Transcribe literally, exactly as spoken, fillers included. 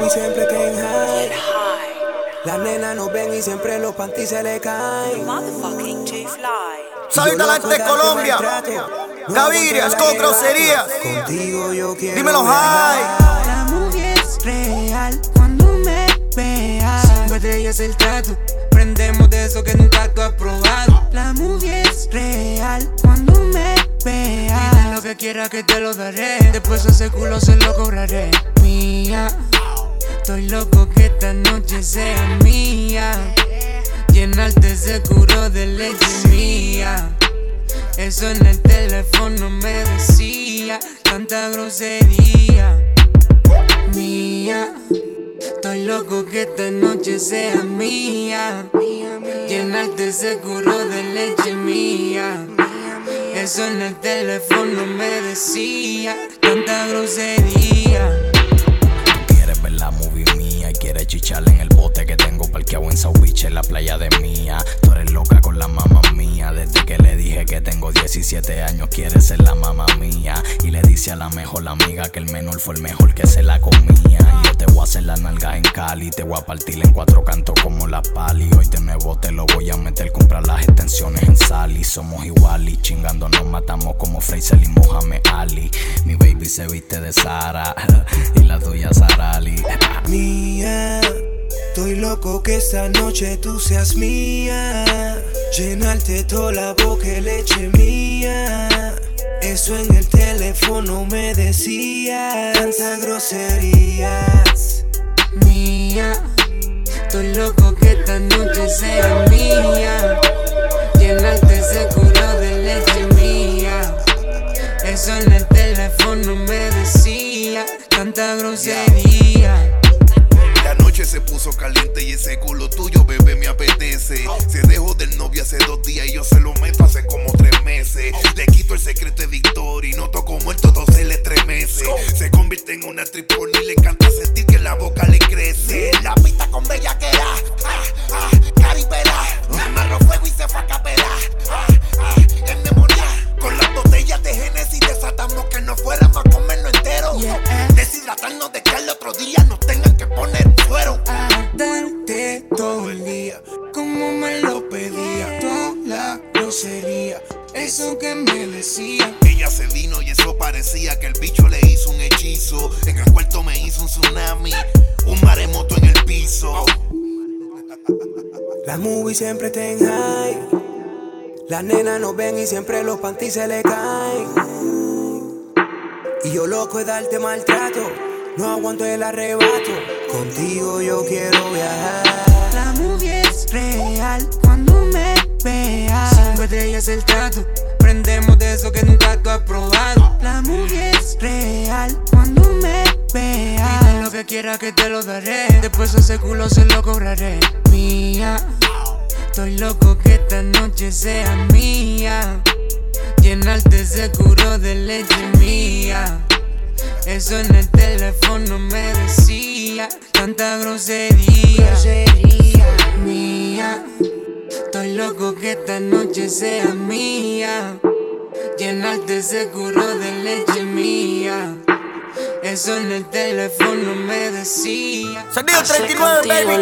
movie siempre te en high. Las nenas nos ven y siempre los panties se le caen. Motherfucking too fly. Soy talante de Colombia, Gaviria, con groserías. Contigo yo quiero dímelo, viajar. high. La movie es real cuando me veas. Cinco estrellas el trato, prendemos de eso que nunca tú has probado. La movie es real cuando me veas. Pide lo que quieras que te lo daré, después ese culo se lo cobraré. Mía, estoy loco que esta noche sea mía. Llenarte ese culo de leche mía. Eso en el teléfono me decía, tanta grosería. Mía, estoy loco que esta noche sea mía. Llenarte ese culo de leche mía. Eso en el teléfono me decía, tanta grosería. Quieres ver la movie mía y quieres chicharle en el bote que tengo parqueado en South Beach, en la playa de mía. Tú eres loca con la mamá mía. Desde que le dije que tengo diecisiete años, quieres ser la mamá mía. Y le dice a la mejor amiga que el menor fue el mejor que se la comía. Y yo te voy a hacer la nalga en Cali, te voy a partir en cuatro cantos como la pali. Hoy de nuevo te lo voy a meter, comprar las extensiones en Sally. Somos igual y chingando nos matamos como Fraser y Muhammad Ali. Mi baby se viste de Sara y la tuya Sarali. Mía, estoy loco que esta noche tú seas mía. Llenarte toda la boca de leche mía. Eso en el teléfono me decía, tantas groserías. Mía, estoy loco que esta noche sea mía. Llenarte ese culo de leche mía. Eso en el teléfono me decía, tanta grosería. La noche se puso caliente y ese culo tuyo, bebé, me apetece. Se dejó del novio hace dos días y yo se lo meto hace como tres meses. Le quito el secreto de Victor y noto como el todo se le estremece. Se convierte en una tripón y le encanta sentir que la boca le crece. La pista con bellaquera, ah, ah, caripela. Me amarró fuego y se fue a capela, ah, ah, en memoria. Con las botellas de Genesis desatamos que no fuéramos a comerlo entero. Yeah. Deshidratarnos de que al otro día nos tengan que poner fuero. A darte todo el día, como me lo pedía. Toda la grosería, eso que me decía. Ella se vino y eso parecía que el bicho le hizo un hechizo. En el cuarto me hizo un tsunami, un maremoto en el piso. La movie siempre te en high. Las nenas nos ven y siempre los panties se le caen. Y yo loco de darte maltrato, no aguanto el arrebato. Contigo yo quiero viajar. La movie es real cuando me veas. Cinco estrellas el trato, prendemos de eso que nunca tú has probado. La movie es real cuando me veas. Pide lo que quieras que te lo daré, después ese culo se lo cobraré. Mía, estoy loco que esta noche sea mía. Llenarte ese culo de leche mía. Eso en el teléfono me decía, tanta grosería. Grosería. Mía, estoy loco que esta noche sea mía. Llenarte ese culo de leche mía. Eso en el teléfono me decía. Sonido treinta y nueve, baby.